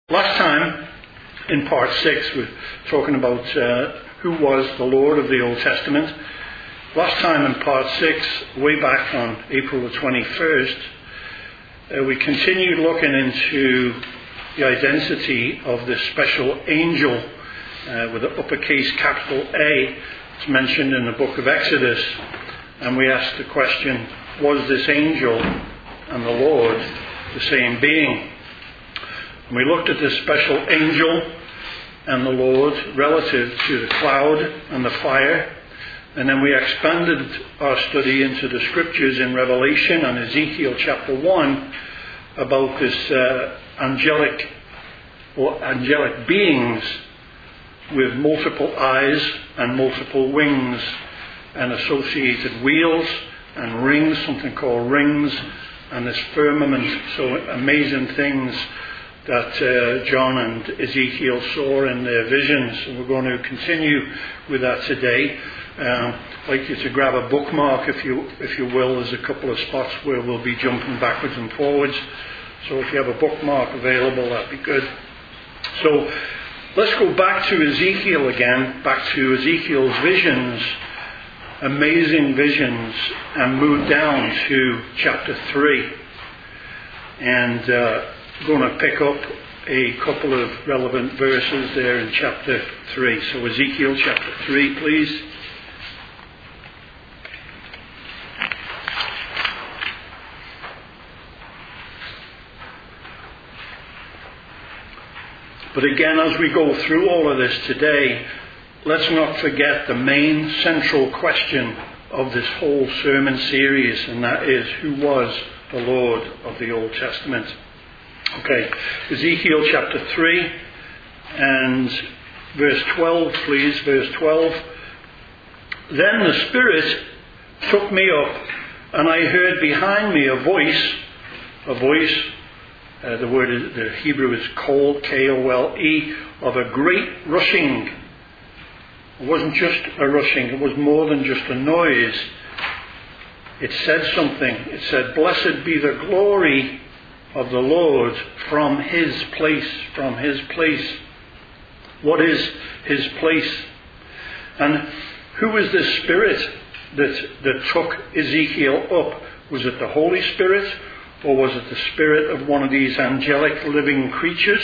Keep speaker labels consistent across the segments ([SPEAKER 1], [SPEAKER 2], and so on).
[SPEAKER 1] Last time, in part 6, we're talking about who was the Lord of the Old Testament. Last time in part 6, way back on April the 21st, we continued looking into the identity of this special angel with an uppercase capital A. It's mentioned in the book of Exodus. And we asked the question, was this angel and the Lord the same being? And we looked at this special angel and the Lord relative to the cloud and the fire. And then we expanded our study into the scriptures in Revelation and Ezekiel chapter 1 about this angelic beings with multiple eyes and multiple wings and associated wheels and rings, something called rings, and this firmament. So amazing things that John and Ezekiel saw in their visions. And we're going to continue with that today. I'd like you to grab a bookmark, if you will. There's a couple of spots where we'll be jumping backwards and forwards. So if you have a bookmark available, that'd be good. So let's go back to Ezekiel again, back to Ezekiel's visions, amazing visions, and move down to chapter 3. And going to pick up a couple of relevant verses there in chapter 3. So Ezekiel chapter 3, please. But again, as we go through all of this today, let's not forget the main central question of this whole sermon series, and that is, who was the Lord of the Old Testament? Okay, Ezekiel chapter 3 and verse 12, please, verse 12. Then the Spirit took me up, and I heard behind me a voice, the Hebrew is kol, K-O-L-E, of a great rushing. It wasn't just a rushing, it was more than just a noise. It said something. It said, "Blessed be the glory of the Lord from His place," from His place. What is His place? And who is this Spirit that took Ezekiel up? Was it the Holy Spirit? Or was it the spirit of one of these angelic living creatures?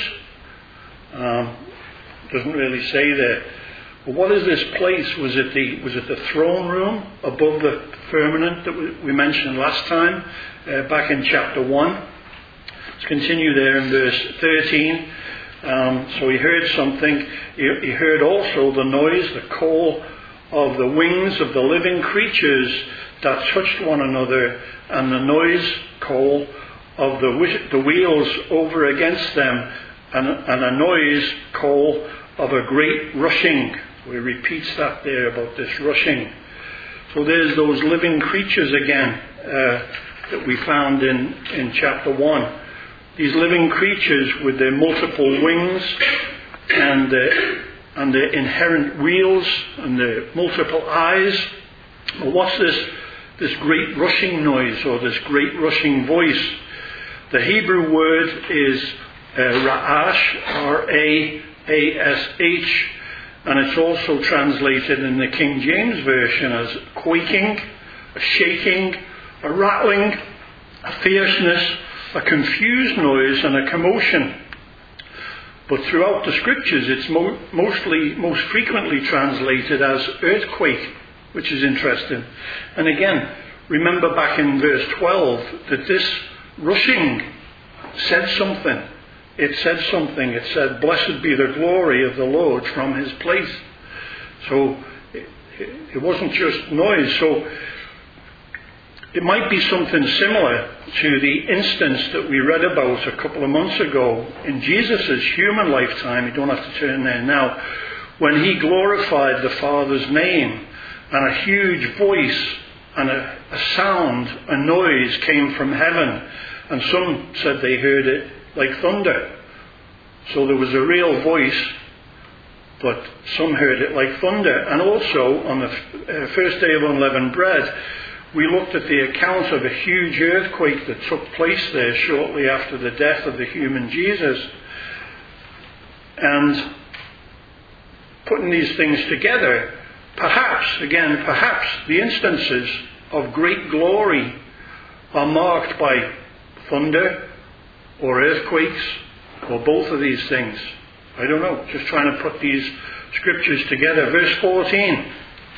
[SPEAKER 1] Doesn't really say there. But what is this place? Was it the throne room above the firmament that we mentioned last time, back in chapter 1? Let's continue there in verse 13. So he heard something. He heard also the noise, the call of the wings of the living creatures that touched one another, and the noise, call of the wheels over against them, and a noise, call of a great rushing. So he repeats that there about this rushing. So there's those living creatures again that we found in chapter 1. These living creatures with their multiple wings and their inherent wheels and their multiple eyes. Well, what's this great rushing noise or this great rushing voice? The Hebrew word is ra'ash, R-A-A-S-H, and it's also translated in the King James Version as quaking, a shaking, a rattling, a fierceness, a confused noise, and a commotion. But throughout the scriptures it's most frequently translated as earthquake, which is interesting. And again, remember back in verse 12 that this rushing said something. It said something. It said, "Blessed be the glory of the Lord from His place." So it wasn't just noise. So it might be something similar to the instance that we read about a couple of months ago in Jesus' human lifetime. You don't have to turn there now. When He glorified the Father's name, and a huge voice and a sound, a noise came from heaven. And some said they heard it like thunder. So there was a real voice, but some heard it like thunder. And also, on the first day of unleavened bread, we looked at the account of a huge earthquake that took place there shortly after the death of the human Jesus. And putting these things together, perhaps the instances of great glory are marked by thunder or earthquakes or both of these things. I don't know, just trying to put these scriptures together. Verse 14.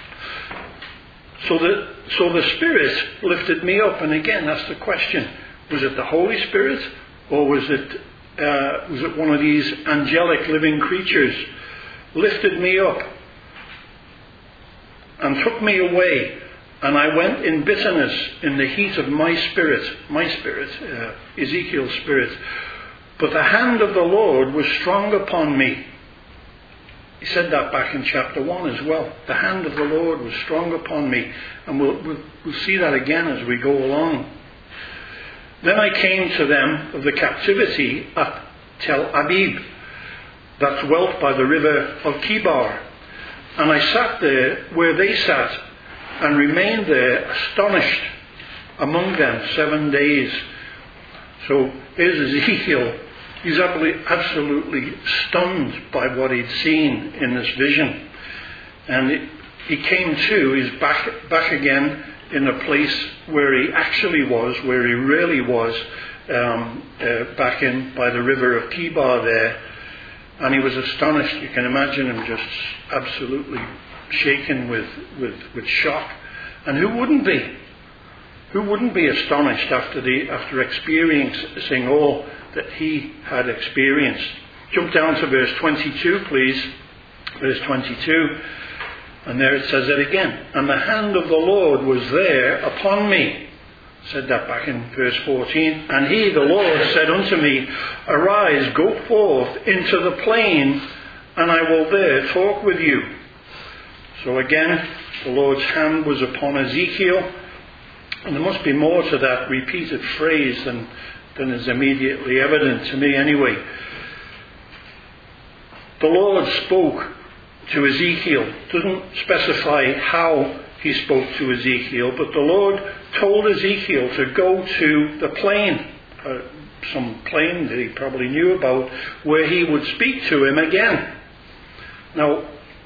[SPEAKER 1] So the Spirit lifted me up, and again that's the question. Was it the Holy Spirit, or was it one of these angelic living creatures? Lifted me up and took me away, and I went in bitterness in the heat of my spirit, Ezekiel's spirit. But the hand of the Lord was strong upon me. He said that back in chapter 1 as well. The hand of the Lord was strong upon me. And we'll see that again as we go along. Then I came to them of the captivity at Tel Abib, that dwelt by the river of Kibar. And I sat there where they sat, and remained there astonished among them 7 days. So here's Ezekiel. He's absolutely stunned by what he'd seen in this vision. And he came to, he's back again in a place where he actually was, where he really was, back in by the river of Kibar there. And he was astonished. You can imagine him just absolutely shaken with shock. And who wouldn't be? Who wouldn't be astonished after experiencing all that he had experienced? Jump down to verse 22, please. Verse 22. And there it says it again. And the hand of the Lord was there upon me. Said that back in verse 14. And he, the Lord, said unto me, Arise, go forth into the plain, and I will there talk with you. So again, the Lord's hand was upon Ezekiel. And there must be more to that repeated phrase than is immediately evident to me anyway. The Lord spoke to Ezekiel. Doesn't specify how he spoke to Ezekiel, but the Lord told Ezekiel to go to the plain, some plain that he probably knew about, where he would speak to him again. Now,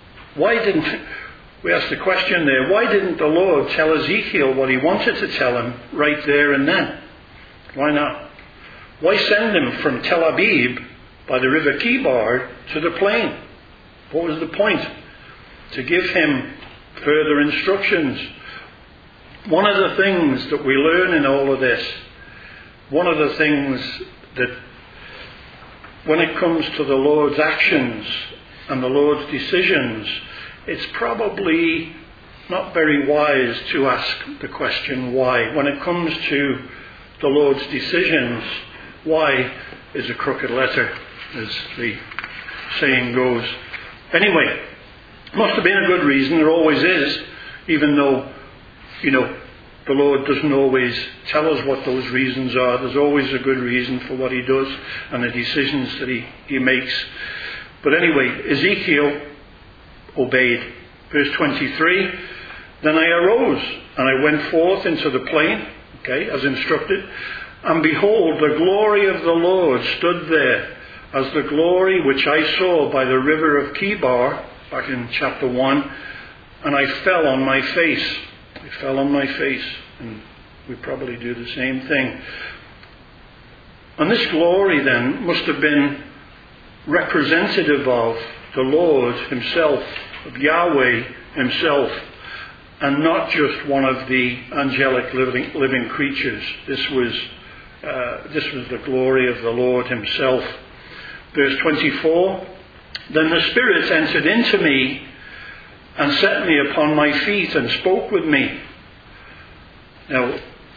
[SPEAKER 1] we asked the question there, why didn't the Lord tell Ezekiel what he wanted to tell him right there and then? Why not? Why send him from Tel Abib by the river Kibar to the plain? What was the point? To give him further instructions. One of the things that we learn in all of this, one of the things that when it comes to the Lord's actions and the Lord's decisions, it's probably not very wise to ask the question why. When it comes to the Lord's decisions, why is a crooked letter, as the saying goes. Anyway, must have been a good reason. There always is, even though, the Lord doesn't always tell us what those reasons are. There's always a good reason for what he does and the decisions that he makes. But anyway, Ezekiel obeyed. Verse 23, Then I arose, and I went forth into the plain, as instructed, and behold, the glory of the Lord stood there, as the glory which I saw by the river of Kibar, back in chapter 1, and I fell on my face. And we probably do the same thing. And this glory then must have been representative of the Lord himself, of Yahweh himself, and not just one of the angelic living creatures. This was the glory of the Lord himself. Verse 24, Then the Spirit entered into me and set me upon my feet and spoke with me. Now,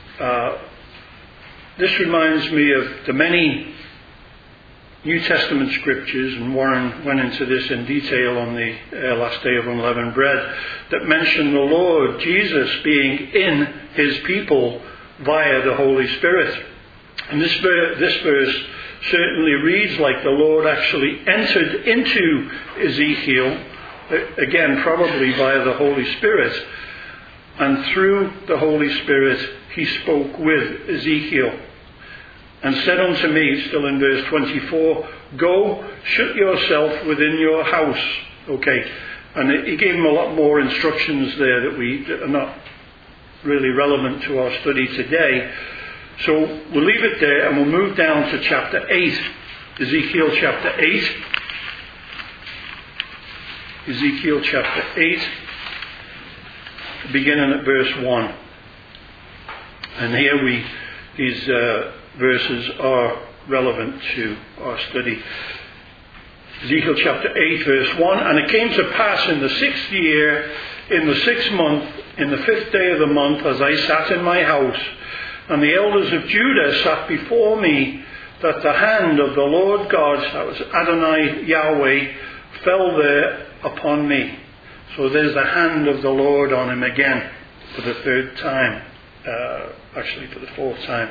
[SPEAKER 1] this reminds me of the many New Testament scriptures, and Warren went into this in detail on the last day of unleavened bread, that mention the Lord Jesus being in his people via the Holy Spirit. And this verse certainly reads like the Lord actually entered into Ezekiel, again probably via the Holy Spirit, and through the Holy Spirit he spoke with Ezekiel. and said unto me, still in verse 24, go, shut yourself within your house. Okay, and he gave him a lot more instructions there that are not really relevant to our study today. So we'll leave it there and we'll move down to chapter 8. Ezekiel chapter 8. Ezekiel chapter 8, beginning at verse 1. And here these verses are relevant to our study. Ezekiel chapter 8, verse 1. And it came to pass in the 6th year, in the 6th month, in the 5th day of the month, as I sat in my house, and the elders of Judah sat before me, that the hand of the Lord God, that was Adonai Yahweh, fell there upon me. So there's the hand of the Lord on him again for the 3rd time. Actually for the 4th time.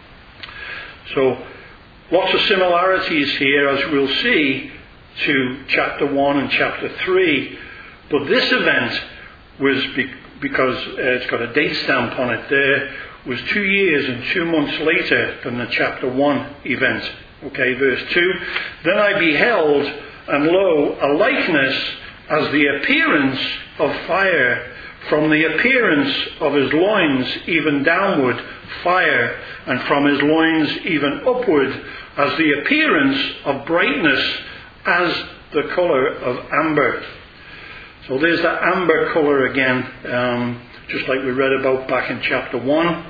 [SPEAKER 1] So lots of similarities here, as we'll see, to chapter 1 and chapter 3. But this event was, because it's got a date stamp on it there, was 2 years and 2 months later than the chapter 1 event. Okay, verse 2. Then I beheld, and lo, a likeness as the appearance of fire, from the appearance of his loins even downward, fire, and from his loins even upward, as the appearance of brightness, as the colour of amber. So there's that amber colour again, just like we read about back in chapter 1.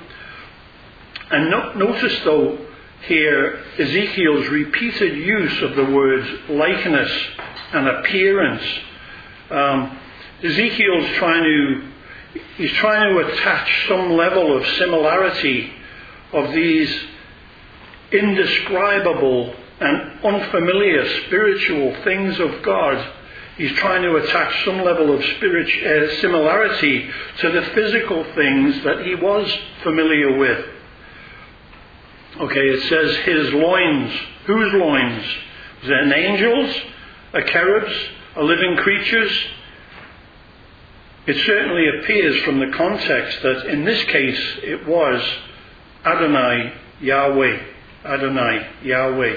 [SPEAKER 1] And notice though here Ezekiel's repeated use of the words likeness and appearance. Ezekiel's trying to attach some level of similarity of these indescribable and unfamiliar spiritual things of God. He's trying to attach some level of similarity to the physical things that he was familiar with. Okay, it says his loins. Whose loins? Was it an angel's? A cherub's? A living creature's? It certainly appears from the context that in this case it was Adonai Yahweh. Adonai Yahweh.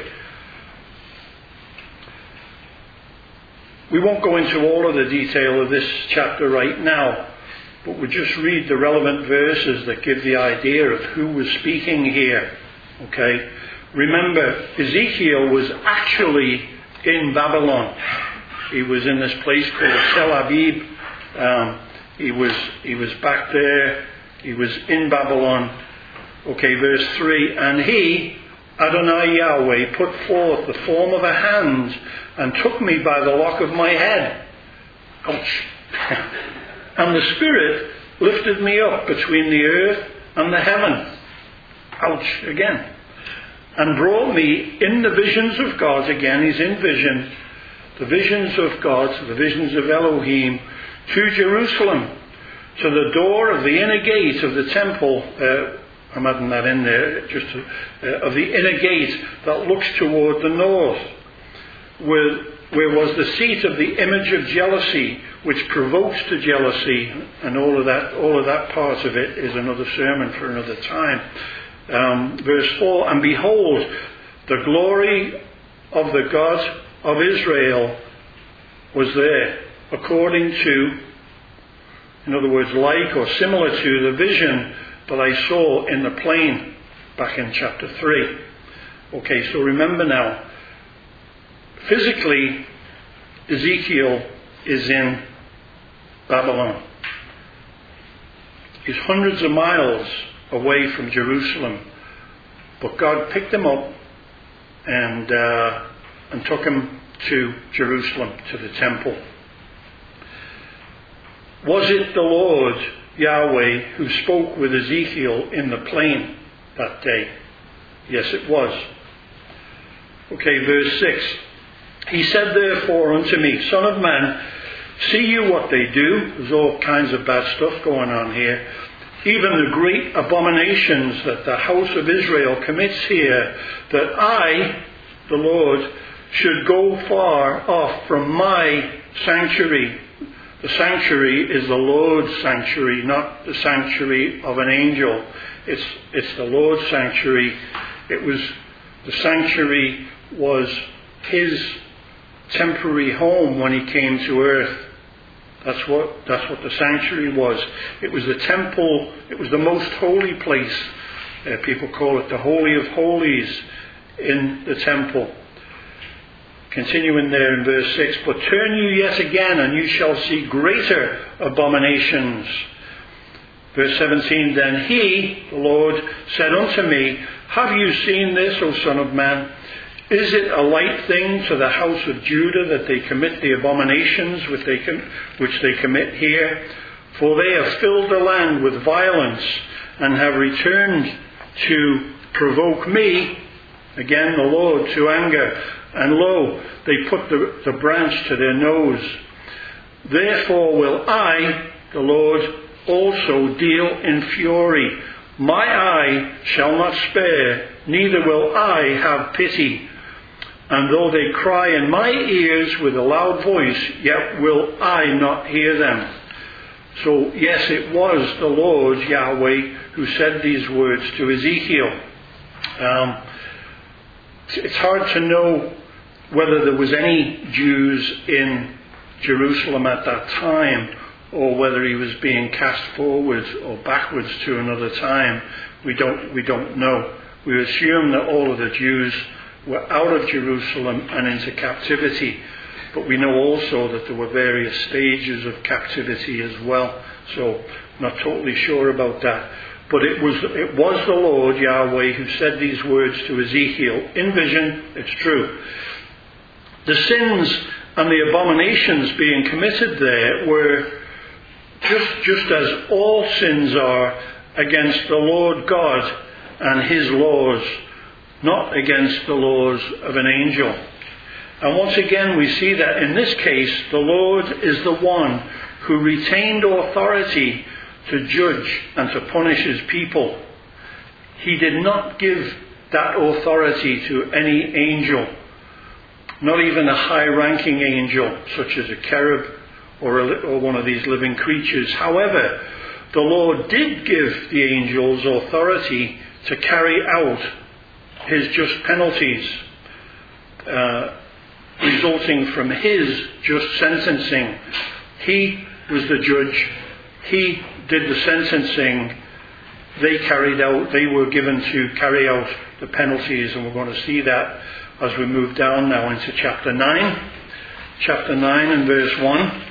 [SPEAKER 1] We won't go into all of the detail of this chapter right now, but we'll just read the relevant verses that give the idea of who was speaking here. Okay? Remember, Ezekiel was actually in Babylon. He was in this place called Tel Aviv. He was back there. He was in Babylon. Okay, verse 3. And he, Adonai Yahweh, put forth the form of a hand and took me by the lock of my head. Ouch. And the Spirit lifted me up between the earth and the heaven. Ouch, again. And brought me in the visions of God. Again, he's in vision. The visions of God, the visions of Elohim, to Jerusalem, to the door of the inner gate of the temple. I'm adding that in there, of the inner gate that looks toward the north, where was the seat of the image of jealousy, which provokes to jealousy, and all of that part of it is another sermon for another time. Verse 4, and behold, the glory of the God of Israel was there, according to, in other words, like or similar to the vision that I saw in the plain back in chapter 3. Okay, so remember now, physically, Ezekiel is in Babylon. He's hundreds of miles away from Jerusalem, but God picked him up and took him to Jerusalem, to the temple. Was it the Lord Yahweh who spoke with Ezekiel in the plain that day? Yes, it was. Okay, verse 6. He said therefore unto me, Son of man, see you what they do? There's all kinds of bad stuff going on here. Even the great abominations that the house of Israel commits here, that I, the Lord, should go far off from my sanctuary. The sanctuary is the Lord's sanctuary, not the sanctuary of an angel. It's the Lord's sanctuary. The sanctuary was his temporary home when he came to earth. That's what the sanctuary was. It was the temple. It was the most holy place. People call it the Holy of Holies in the temple. Continuing there in verse 6, but turn you yet again, and you shall see greater abominations. Verse 17, then he, the Lord, said unto me, have you seen this, O Son of Man? Is it a light thing to the house of Judah that they commit the abominations which they commit here? For they have filled the land with violence, and have returned to provoke me, again the Lord, to anger. And lo, they put the branch to their nose. Therefore will I, the Lord, also deal in fury. My eye shall not spare, neither will I have pity. And though they cry in my ears with a loud voice, yet will I not hear them. So yes, it was the Lord Yahweh who said these words to Ezekiel. It's hard to know whether there was any Jews in Jerusalem at that time, or whether he was being cast forward or backwards to another time. We don't know. We assume that all of the Jews were out of Jerusalem and into captivity, but we know also that there were various stages of captivity as well. So not totally sure about that. But it was the Lord Yahweh who said these words to Ezekiel in vision. It's true. The sins and the abominations being committed there were just as all sins are against the Lord God and his laws, not against the laws of an angel. And once again we see that in this case the Lord is the one who retained authority to judge and to punish his people. He did not give that authority to any angel, not even a high-ranking angel such as a cherub or one of these living creatures. However, the Lord did give the angels authority to carry out his just penalties, resulting from his just sentencing. He was the judge. He did the sentencing. They were given to carry out the penalties, and we're going to see that as we move down now into chapter 9. Chapter 9 and verse 1.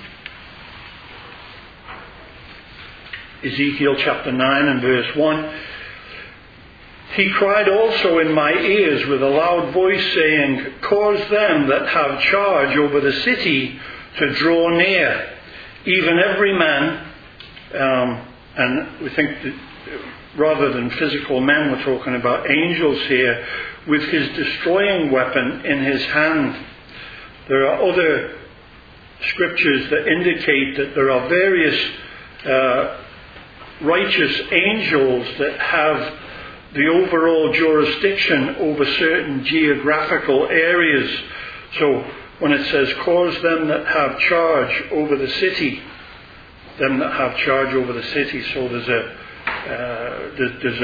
[SPEAKER 1] Ezekiel chapter 9 and verse 1. He cried also in my ears with a loud voice, saying, cause them that have charge over the city to draw near, even every man. And we think that rather than physical men, we're talking about angels here, with his destroying weapon in his hand. There are other scriptures that indicate that there are various righteous angels that have the overall jurisdiction over certain geographical areas. So when it says, cause them that have charge over the city, them that have charge over the city, so there's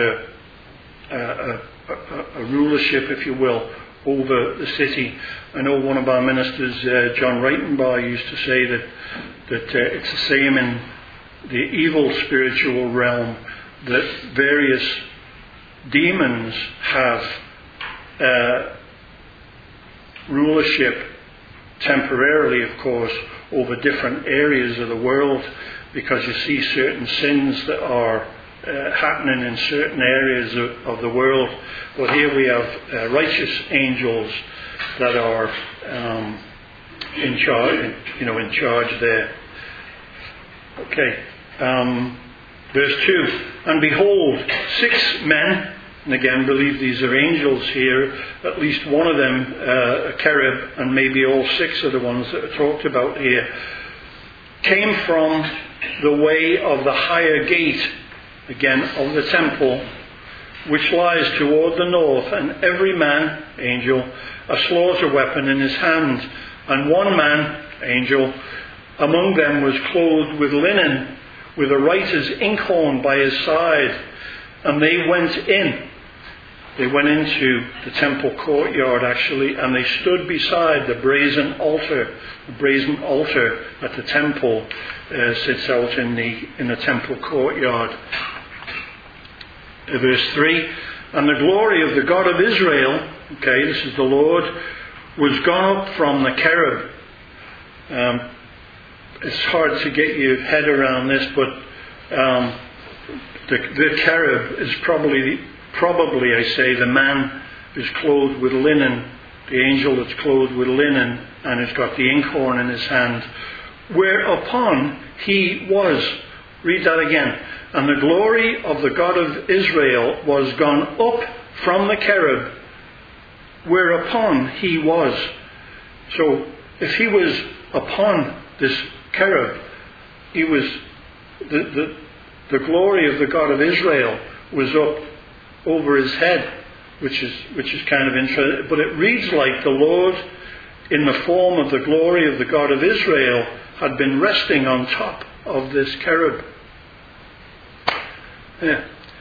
[SPEAKER 1] a rulership, if you will, over the city. I know one of our ministers, John Reitenbaugh, used to say that it's the same in the evil spiritual realm, that various demons have rulership temporarily, of course, over different areas of the world, because you see certain sins that are happening in certain areas of the world. But here we have righteous angels that are in charge there. Okay. Verse 2, and behold, 6 men, and again believe these are angels here, at least one of them a cherub, and maybe all 6 are the ones that are talked about here, came from the way of the higher gate, again of the temple, which lies toward the north, and every man, angel, a slaughter weapon in his hand, and one man, angel, among them was clothed with linen, with a writer's inkhorn by his side, and they went in. they went into the temple courtyard actually, and they stood beside the brazen altar. The brazen altar at the temple sits out in the temple courtyard. Verse 3, and the glory of the God of Israel, okay, this is the Lord, was gone up from the cherub. It's hard to get your head around this, but the cherub is probably I say, the man who's clothed with linen, the angel that's clothed with linen, and has got the inkhorn in his hand, whereupon he was. Read that again. And the glory of the God of Israel was gone up from the cherub, whereupon he was. So, if he was upon this cherub, he was the glory of the God of Israel was up over his head, which is kind of interesting. But it reads like the Lord, in the form of the glory of the God of Israel, had been resting on top of this cherub. Yeah.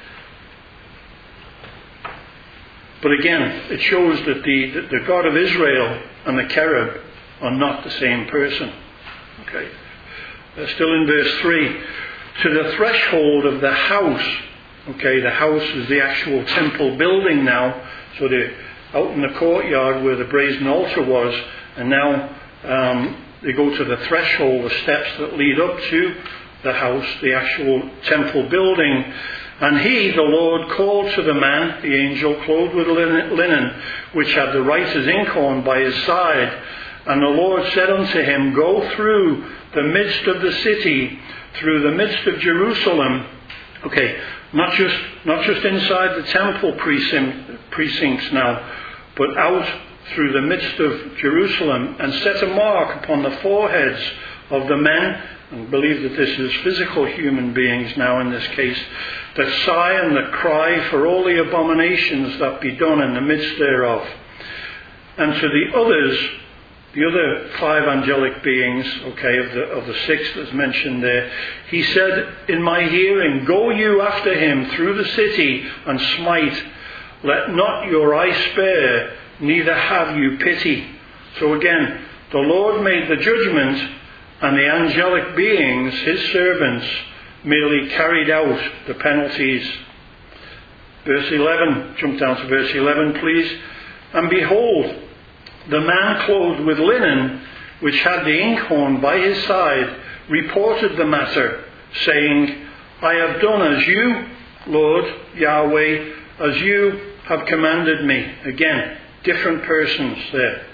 [SPEAKER 1] But again, it shows that the God of Israel and the cherub are not the same person. Okay. Still in verse 3, to the threshold of the house. Okay, the house is the actual temple building now. So they're out in the courtyard where the brazen altar was, and now they go to the threshold, the steps that lead up to the house, the actual temple building. And he, the Lord, called to the man, the angel, clothed with linen, which had the writer's inkhorn by his side. And the Lord said unto him, go through the midst of the city, through the midst of Jerusalem. Okay, not just inside the temple precincts now, but out through the midst of Jerusalem, and set a mark upon the foreheads of the men, and believe that this is physical human beings now in this case, that sigh and that cry for all the abominations that be done in the midst thereof. And to the other 5 angelic beings, okay, of the 6 that's mentioned there, he said in my hearing, go you after him through the city and smite. Let not your eye spare, neither have you pity. So again, the Lord made the judgment, and the angelic beings, his servants, merely carried out the penalties. Verse 11, jump down to verse 11 please. And behold, the man clothed with linen, which had the inkhorn by his side, reported the matter, saying, I have done as you, Lord Yahweh, as you have commanded me. Again, different persons there.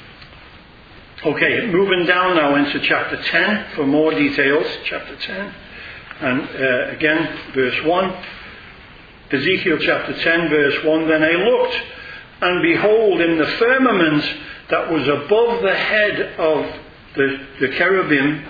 [SPEAKER 1] Okay, moving down now into chapter 10 for more details. Chapter 10. And again, verse 1. Ezekiel chapter 10, verse 1. Then I looked, and behold, in the firmament that was above the head of the cherubim,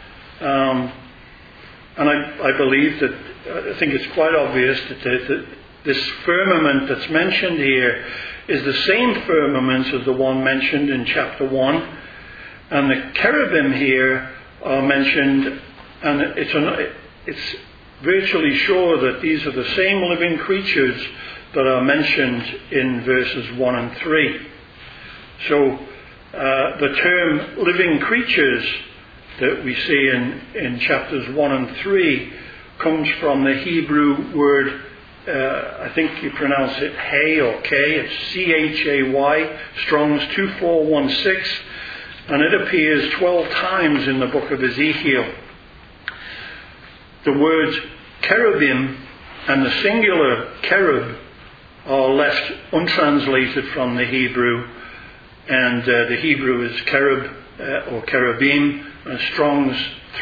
[SPEAKER 1] and I believe that, I think it's quite obvious that this firmament that's mentioned here is the same firmament as the one mentioned in chapter 1. And the cherubim here are mentioned, and it's virtually sure that these are the same living creatures that are mentioned in verses 1 and 3. So the term living creatures that we see in chapters 1 and 3 comes from the Hebrew word, I think you pronounce it hay or k, it's C-H-A-Y, Strong's 2416, and it appears 12 times in the book of Ezekiel. The words cherubim and the singular cherub are left untranslated from the Hebrew, and the Hebrew is cherub or cherubim, and Strong's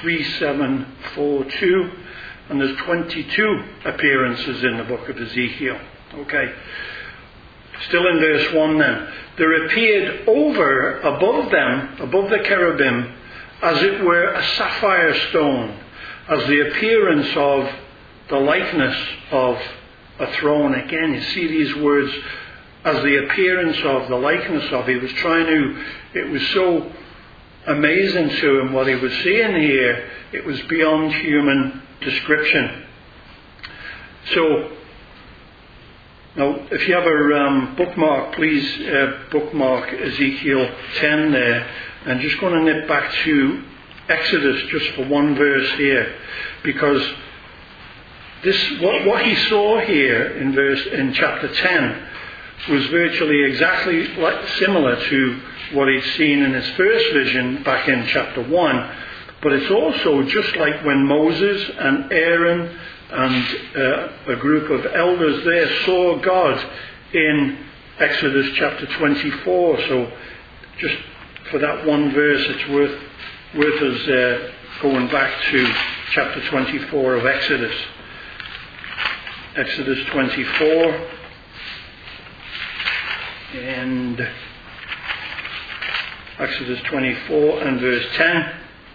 [SPEAKER 1] 3742, and there's 22 appearances in the book of Ezekiel. Okay. Still in verse 1 then. There appeared above the cherubim, as it were a sapphire stone, as the appearance of the likeness of a throne. Again, you see these words, as the appearance of, the likeness of. He was it was so amazing to him what he was seeing here. It was beyond human description. So, Now, if you have a bookmark, please bookmark Ezekiel 10 there. And just going to nip back to Exodus just for one verse here, because what he saw here in chapter 10 was virtually exactly similar to what he'd seen in his first vision back in chapter 1. But it's also just like when Moses and Aaron and a group of elders there saw God in Exodus chapter 24. So just for that one verse, it's worth us going back to chapter 24 of Exodus. Exodus 24 and Exodus 24 and verse 10.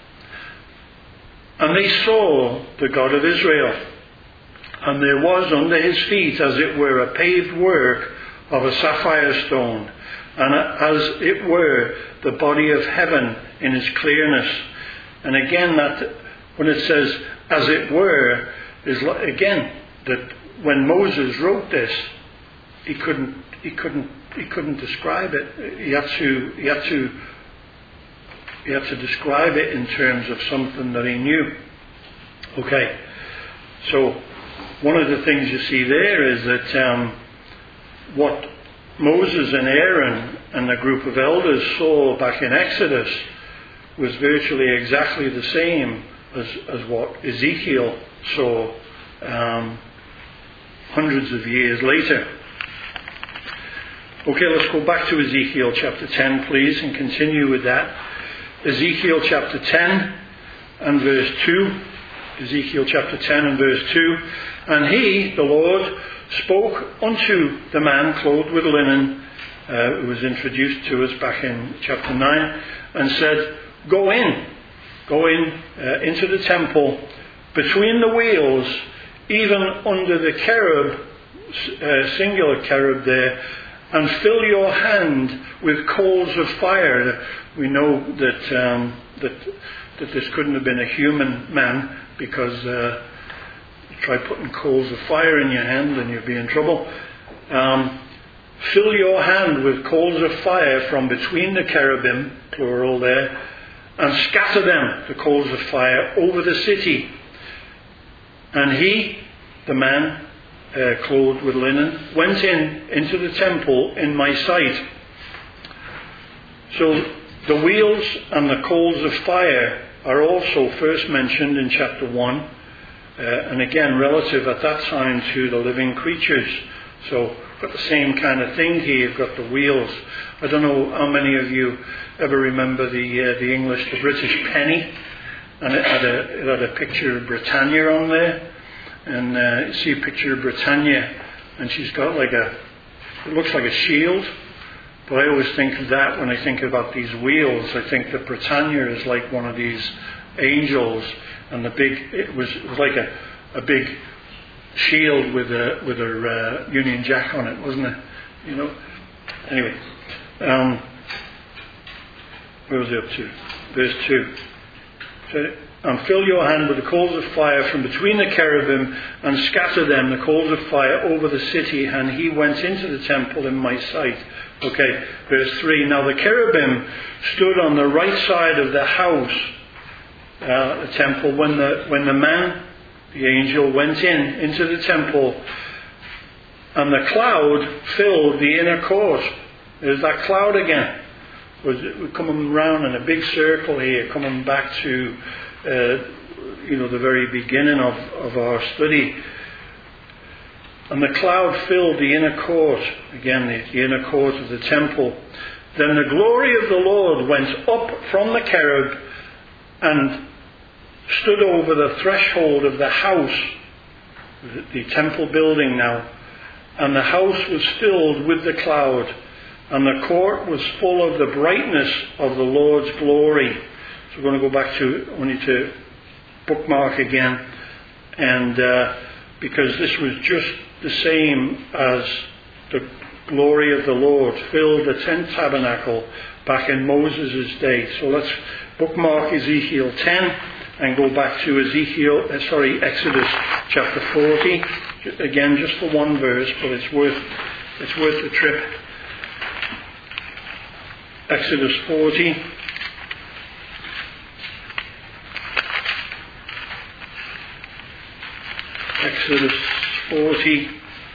[SPEAKER 1] And they saw the God of Israel, and there was under his feet, as it were, a paved work of a sapphire stone, and as it were, the body of heaven in its clearness. And again, that when it says as it were, is again that when Moses wrote this, he couldn't describe it. He had to describe it in terms of something that he knew. Okay, so one of the things you see there is that what Moses and Aaron and the group of elders saw back in Exodus was virtually exactly the same as what Ezekiel saw hundreds of years later. Okay, let's go back to Ezekiel chapter 10, please, and continue with that. Ezekiel chapter 10 and verse 2. Ezekiel chapter 10 and verse 2. And he, the Lord, spoke unto the man clothed with linen, who was introduced to us back in chapter 9, and said, Go in into the temple, between the wheels, even under the cherub, singular cherub there, and fill your hand with coals of fire. We know that this couldn't have been a human man, because try putting coals of fire in your hand and you'll be in trouble. Fill your hand with coals of fire from between the cherubim, plural there, and scatter them, the coals of fire, over the city. And he, the man, clothed with linen, went into the temple in my sight. So the wheels and the coals of fire are also first mentioned in chapter 1, and again relative at that time to the living creatures. So got the same kind of thing here. You've got the wheels. I don't know how many of you ever remember the English, the British penny, and it had a picture of Britannia on there. And you see a picture of Britannia, and she's got it looks like a shield. But I always think of that when I think about these wheels. I think that Britannia is like one of these angels, and it was like a big shield with a Union Jack on it, wasn't it? You know. Anyway, where was it up to? Verse 2. So, and fill your hand with the coals of fire from between the cherubim, and scatter them, the coals of fire, over the city. And he went into the temple in my sight. Okay, verse 3. Now the cherubim stood on the right side of the house, the temple, when the man, the angel, went into the temple, and the cloud filled the inner court. There's that cloud again. We're coming round in a big circle here, coming back to the very beginning of our study. And the cloud filled the inner court, again the inner court of the temple. Then the glory of the Lord went up from the cherub and stood over the threshold of the house, the temple building now. And the house was filled with the cloud, and the court was full of the brightness of the Lord's glory. So we're going to go back to bookmark again, and because this was just the same as the glory of the Lord filled the tent tabernacle back in Moses' day. So let's bookmark Ezekiel 10 and go back to Exodus chapter 40, Again, just for one verse, but it's worth the trip. Exodus 40. Exodus 40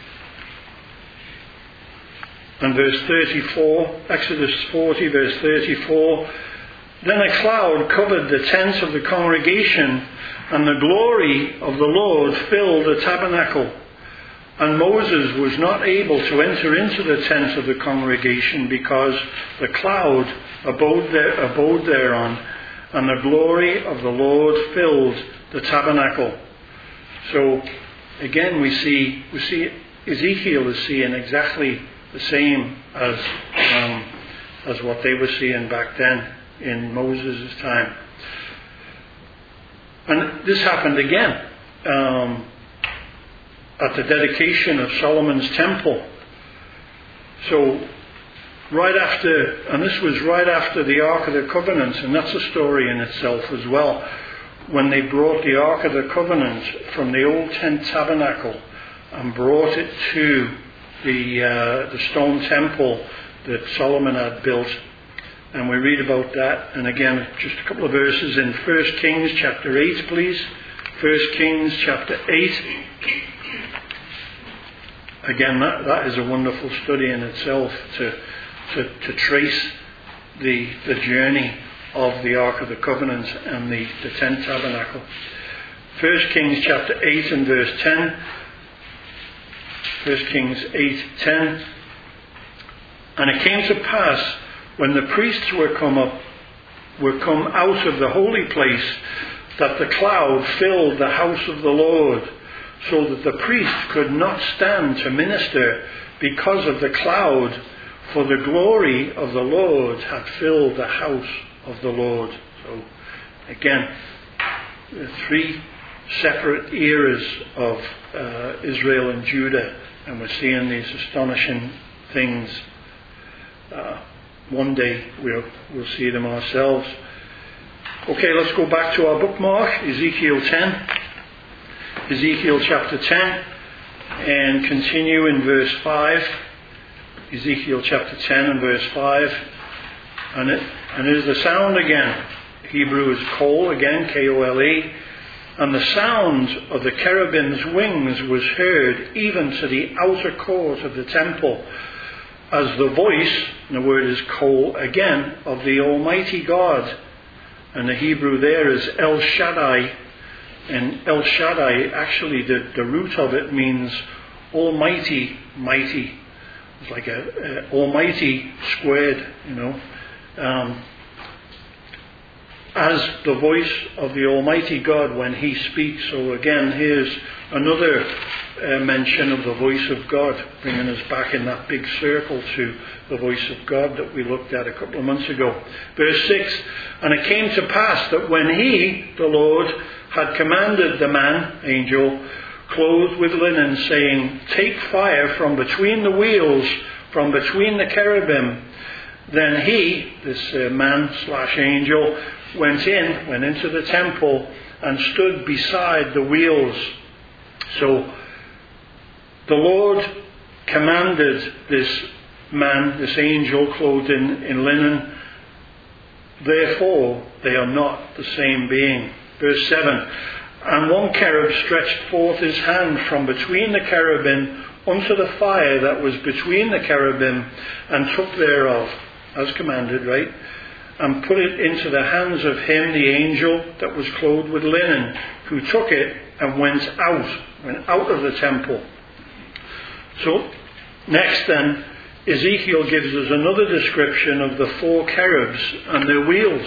[SPEAKER 1] and verse 34. Exodus 40 verse 34. Then a cloud covered the tent of the congregation, and the glory of the Lord filled the tabernacle. And Moses was not able to enter into the tent of the congregation because the cloud abode thereon, and the glory of the Lord filled the tabernacle. So again, we see Ezekiel is seeing exactly the same as what they were seeing back then in Moses' time. And this happened again at the dedication of Solomon's temple. So this was right after the Ark of the Covenant, and that's a story in itself as well. When they brought the Ark of the Covenant from the old tent tabernacle and brought it to the stone temple that Solomon had built. And we read about that. And again, just a couple of verses in 1 Kings chapter 8, please. 1 Kings chapter 8. Again, that is a wonderful study in itself to trace the journey of the Ark of the Covenant and the tent tabernacle. 1 Kings chapter 8 and verse 10. 1 Kings 8:10. And it came to pass, when the priests were come out of the holy place, that the cloud filled the house of the Lord, so that the priest could not stand to minister because of the cloud, for the glory of the Lord had filled the house of the Lord. So again, the three separate eras of Israel and Judah, and we're seeing these astonishing things. One day we'll see them ourselves. Okay, let's go back to our bookmark, Ezekiel 10. Ezekiel chapter 10, and continue in verse 5. Ezekiel chapter 10 and verse 5. And it is the sound again. Hebrew is kol, again, K-O-L-E. And the sound of the cherubim's wings was heard even to the outer court of the temple, as the voice, and the word is kol again, of the Almighty God. And the Hebrew there is El Shaddai. And El Shaddai, actually the root of it means Almighty, mighty. It's like a Almighty squared, as the voice of the Almighty God when He speaks. So again, here's another mention of the voice of God, bringing us back in that big circle to the voice of God that we looked at a couple of months ago. Verse 6, and it came to pass that when He, the Lord, had commanded the man, angel, clothed with linen, saying, take fire from between the wheels, from between the cherubim, then he, this man/angel, went into the temple and stood beside the wheels. So the Lord commanded this man, this angel, clothed in linen. Therefore, they are not the same being. Verse 7, and one cherub stretched forth his hand from between the cherubim unto the fire that was between the cherubim, and took thereof, as commanded, right? And put it into the hands of him, the angel, that was clothed with linen, who took it and went out of the temple. So, next then, Ezekiel gives us another description of the four cherubs and their wheels.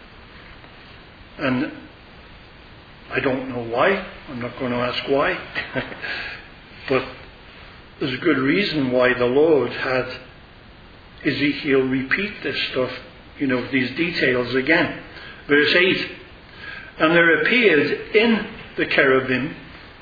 [SPEAKER 1] And I don't know why. I'm not going to ask why. But there's a good reason why the Lord had Ezekiel repeat this stuff, these details again. Verse 8, and there appeared in the cherubim,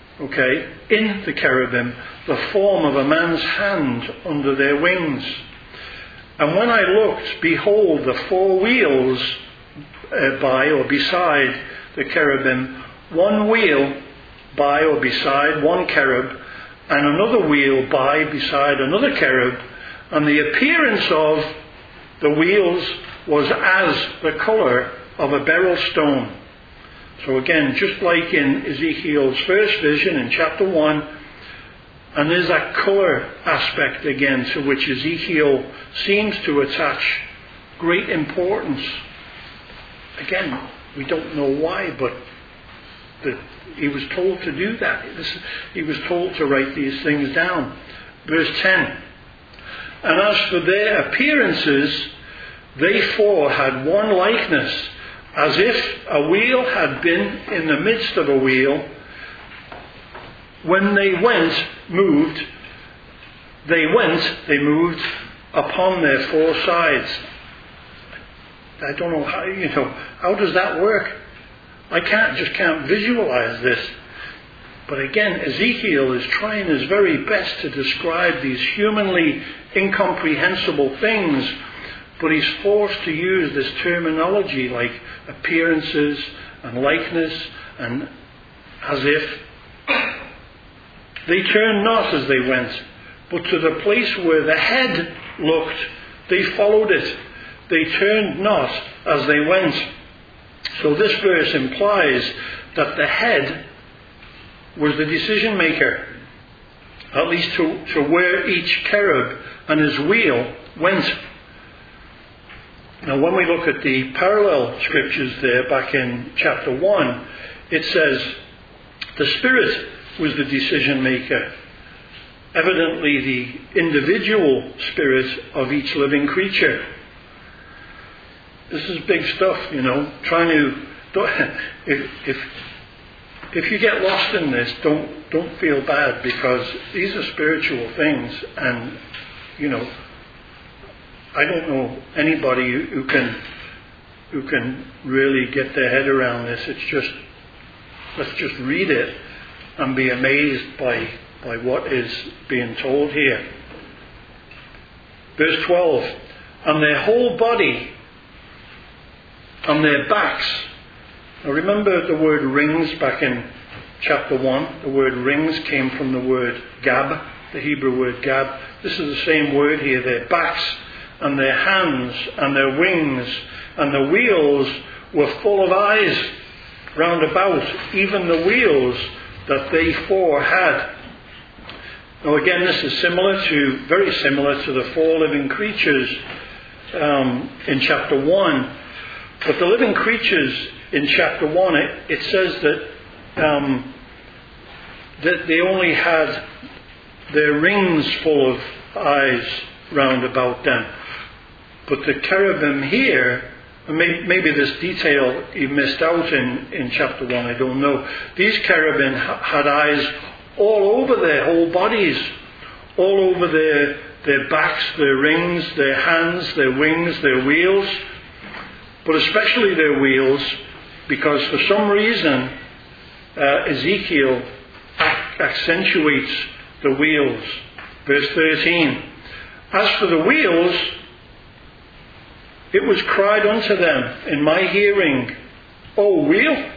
[SPEAKER 1] the form of a man's hand under their wings. And when I looked, behold, the four wheels by or beside the cherubim, one wheel by or beside one cherub, and another wheel by beside another cherub, and the appearance of the wheels was as the colour of a beryl stone. So again, just like in Ezekiel's first vision in chapter 1, and there's that colour aspect again to which Ezekiel seems to attach great importance. Again, we don't know why, but he was told to do that. He was told to write these things down. Verse 10. And as for their appearances, they four had one likeness, as if a wheel had been in the midst of a wheel. When they moved upon their four sides. I don't know how does that work? I just can't visualize this. But again, Ezekiel is trying his very best to describe these humanly incomprehensible things, but he's forced to use this terminology like appearances and likeness and as if. They turned not as they went, but to the place where the head looked, they followed it. They turned not as they went. So this verse implies that the head was the decision maker, at least to where each cherub and his wheel went. Now when we look at the parallel scriptures there back in chapter 1, it says the Spirit was the decision maker. Evidently the individual spirit of each living creature. This is big stuff, if you get lost in this, don't feel bad, because these are spiritual things, and I don't know anybody who can really get their head around this. It's just, let's just read it and be amazed by what is being told here. Verse 12, and their whole body and their backs. Now remember the word rings back in chapter 1. The word rings came from the word gab, the Hebrew word gab. This is the same word here. Their backs and their hands and their wings and the wheels were full of eyes round about, even the wheels that they four had. Now again, this is very similar to the four living creatures in chapter 1. But the living creatures in chapter 1, it says that they only had their rings full of eyes round about them. But the cherubim here, maybe this detail he missed out in chapter 1, I don't know. These cherubim had eyes all over their whole bodies, all over their backs, their rings, their hands, their wings, their wheels, but especially their wheels, because for some reason Ezekiel accentuates the wheels. Verse 13, as for the wheels, it was cried unto them in my hearing, O wheel.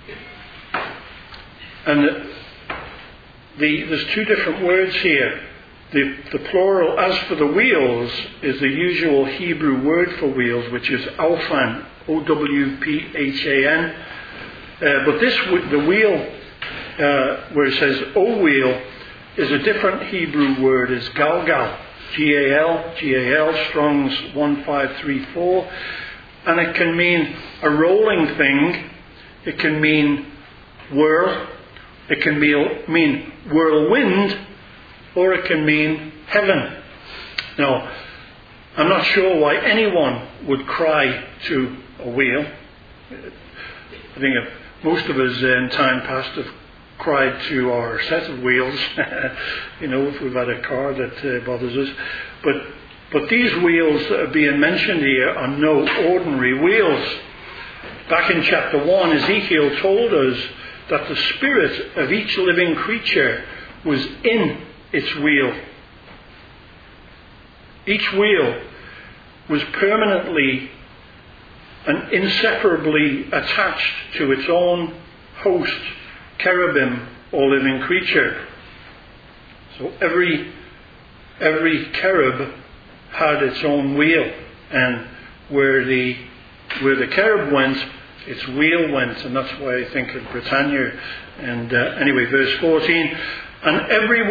[SPEAKER 1] And there's two different words here. The plural, as for the wheels, is the usual Hebrew word for wheels, which is Owphan, O-W-P-H-A-N. But the wheel, where it says O wheel, is a different Hebrew word, is Galgal, G-A-L, Strong's 1534. And it can mean a rolling thing, it can mean whirl, it can mean whirlwind, or it can mean heaven. Now, I'm not sure why anyone would cry to a wheel. I think most of us in time past have cried to our set of wheels, if we've had a car that bothers us. But these wheels that are being mentioned here are no ordinary wheels. Back in chapter 1, Ezekiel told us that the spirit of each living creature was in its wheel. Each wheel was permanently and inseparably attached to its own host, cherubim, or living creature. So every cherub had its own wheel, and where the cherub went, its wheel went, and that's why I think of Britannia. And anyway, verse 14, and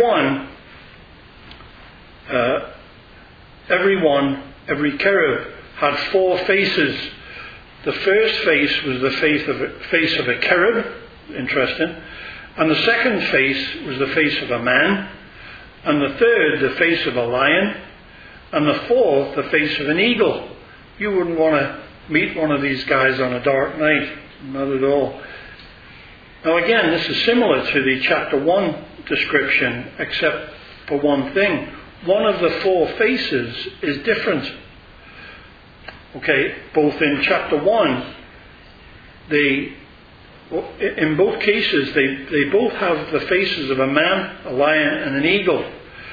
[SPEAKER 1] every cherub had 4 faces. The first face was the face of a cherub, interesting, and the second face was the face of a man, and the third the face of a lion, and the fourth the face of an eagle. You wouldn't want to meet one of these guys on a dark night, not at all. Now again, this is similar to the chapter 1 description, except for one thing. One of the 4 faces is different. Okay, both in chapter 1, in both cases, they both have the faces of a man, a lion, and an eagle.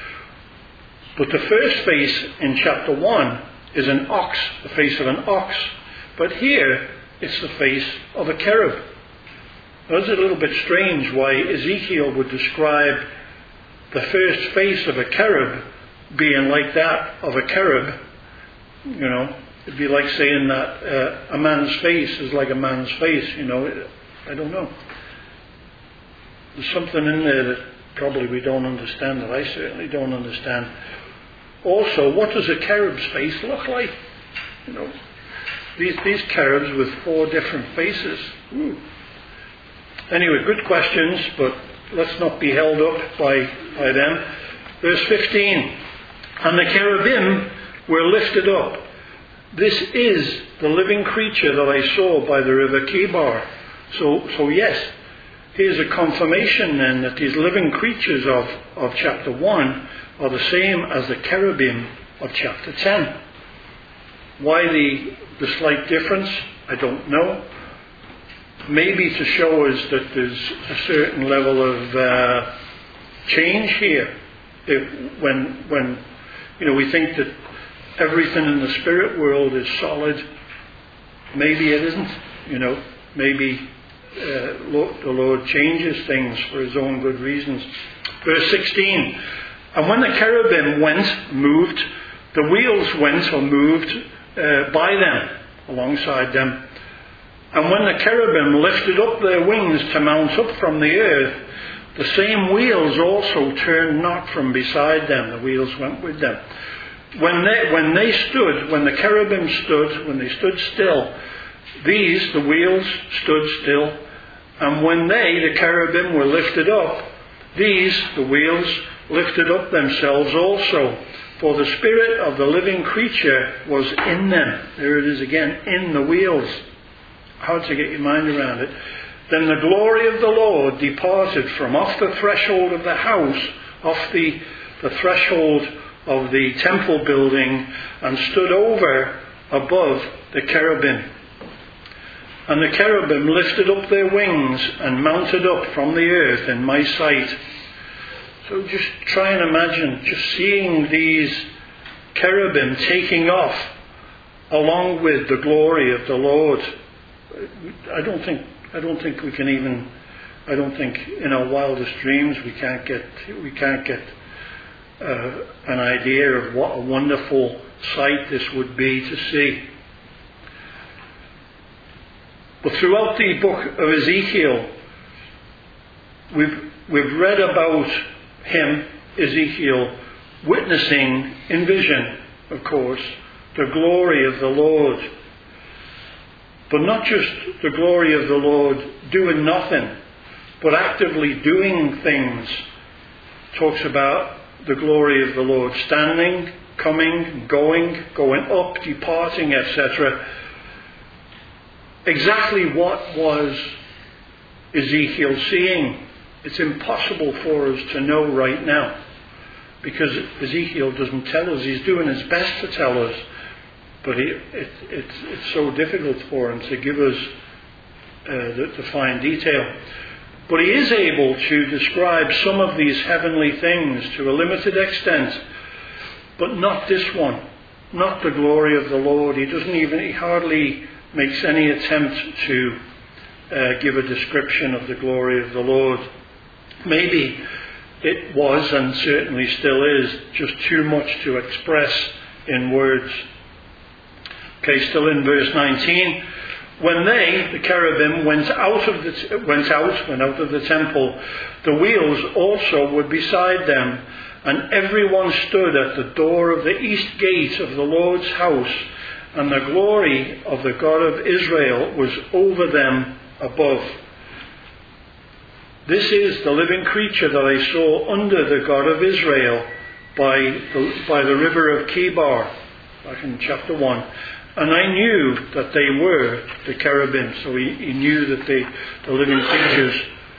[SPEAKER 1] But the first face in chapter 1 is an ox, the face of an ox. But here, it's the face of a cherub. Now, it's a little bit strange why Ezekiel would describe the first face of a cherub being like that of a cherub. You know, it'd be like saying that a man's face is like a man's face, you know. I don't know. There's something in there that probably we don't understand, that I certainly don't understand. Also, what does a cherub's face look like? You know, these cherubs with 4 different faces. Ooh. Anyway, good questions, but let's not be held up by them. Verse 15. And the cherubim were lifted up. This is the living creature that I saw by the river Chebar. So yes, here's a confirmation then that these living creatures of chapter 1 are the same as the cherubim of chapter 10. Why the slight difference? I don't know. Maybe to show us that there's a certain level of change here. When you know, we think that everything in the spirit world is solid, maybe it isn't. You know, maybe the Lord changes things for His own good reasons. Verse 16. And when the cherubim moved, the wheels went or moved by them, alongside them. And when the cherubim lifted up their wings to mount up from the earth, the same wheels also turned not from beside them. The wheels went with them. When the cherubim stood, when they stood still, the wheels stood still. And when the cherubim were lifted up, the wheels lifted up themselves also. For the spirit of the living creature was in them. There it is again, in the wheels. Hard to get your mind around it. Then the glory of the Lord departed from off the threshold of the house, off the threshold of the temple building, and stood over above the cherubim. And the cherubim lifted up their wings and mounted up from the earth in my sight. So just try and imagine just seeing these cherubim taking off along with the glory of the Lord. I don't think we can even. I don't think in our wildest dreams we can't get an idea of what a wonderful sight this would be to see. But throughout the book of Ezekiel, we've read about him, Ezekiel, witnessing in vision, of course, the glory of the Lord. But not just the glory of the Lord doing nothing, but actively doing things. Talks about the glory of the Lord standing, coming, going up, departing, etc. Exactly what was Ezekiel seeing? It's impossible for us to know right now, because Ezekiel doesn't tell us. He's doing his best to tell us, but it's so difficult for him to give us the fine detail. But he is able to describe some of these heavenly things to a limited extent, but not this one, not the glory of the Lord. He hardly makes any attempt to give a description of the glory of the Lord. Maybe it was, and certainly still is, just too much to express in words. Okay, still in verse 19. When they, the cherubim, went out of the temple, the wheels also were beside them, and everyone stood at the door of the east gate of the Lord's house, and the glory of the God of Israel was over them above. This is the living creature that I saw under the God of Israel by the river of Chebar, back in chapter 1. And I knew that they were the cherubim. So he knew that the living creatures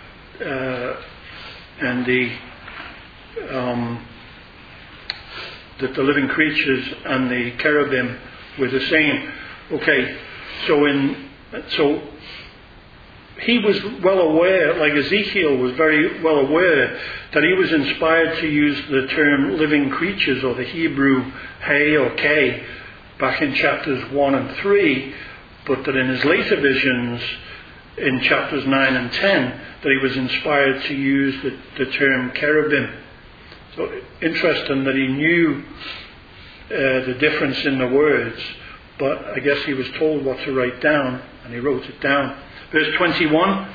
[SPEAKER 1] that the living creatures and the cherubim were the same. Okay, so he was well aware, like Ezekiel was very well aware, that he was inspired to use the term living creatures, or the Hebrew He or K, back in chapters 1 and 3, but that in his later visions, in chapters 9 and 10, that he was inspired to use the term cherubim. So interesting that he knew the difference in the words, but I guess he was told what to write down, and he wrote it down. Verse 21,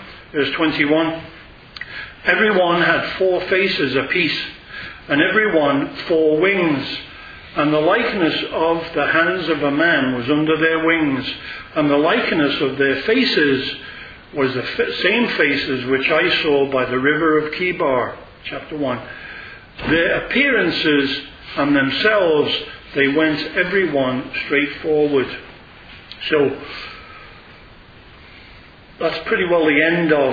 [SPEAKER 1] everyone had 4 faces apiece, and everyone 4 wings, and the likeness of the hands of a man was under their wings, and the likeness of their faces was the same faces which I saw by the river of Chebar, chapter 1. Their appearances and themselves, they went everyone straight forward. So that's pretty well the end of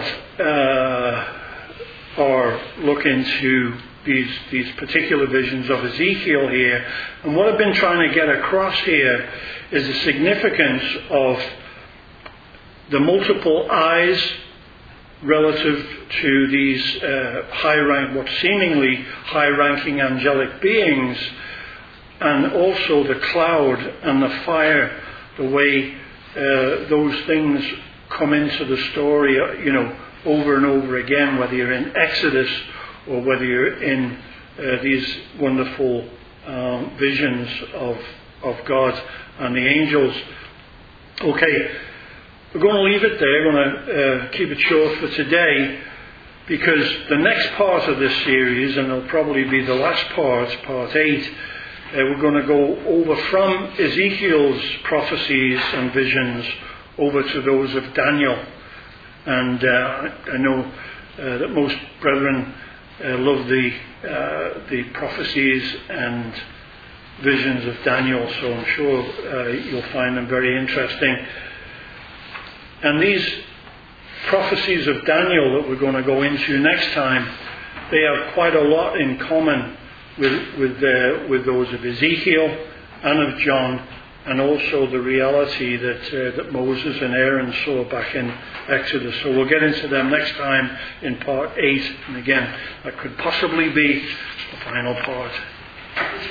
[SPEAKER 1] our look into these particular visions of Ezekiel here. And what I've been trying to get across here is the significance of the multiple eyes relative to these what seemingly high-ranking angelic beings, and also the cloud and the fire, the way those things come into the story, over and over again, whether you're in Exodus or whether you're in these wonderful visions of God and the angels. Okay, we're going to leave it there. We're going to keep it short for today, because the next part of this series, and it'll probably be the last part, part 8, we're going to go over from Ezekiel's prophecies and visions over to those of Daniel. And I know that most brethren love the prophecies and visions of Daniel, so I'm sure you'll find them very interesting. And these prophecies of Daniel that we're going to go into next time, they have quite a lot in common with those of Ezekiel and of John, and also the reality that Moses and Aaron saw back in Exodus. So we'll get into them next time in part 8, and again, that could possibly be the final part.